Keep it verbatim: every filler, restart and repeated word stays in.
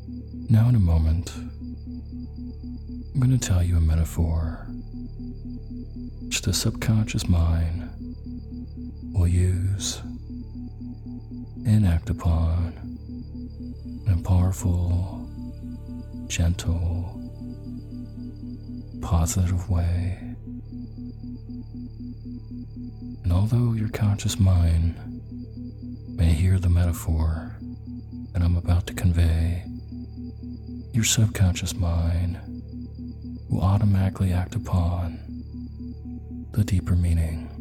Now, in a moment, I'm going to tell you a metaphor which the subconscious mind will use and act upon in a powerful, gentle, positive way. And although your conscious mind may hear the metaphor that I'm about to convey, your subconscious mind will automatically act upon the deeper meaning.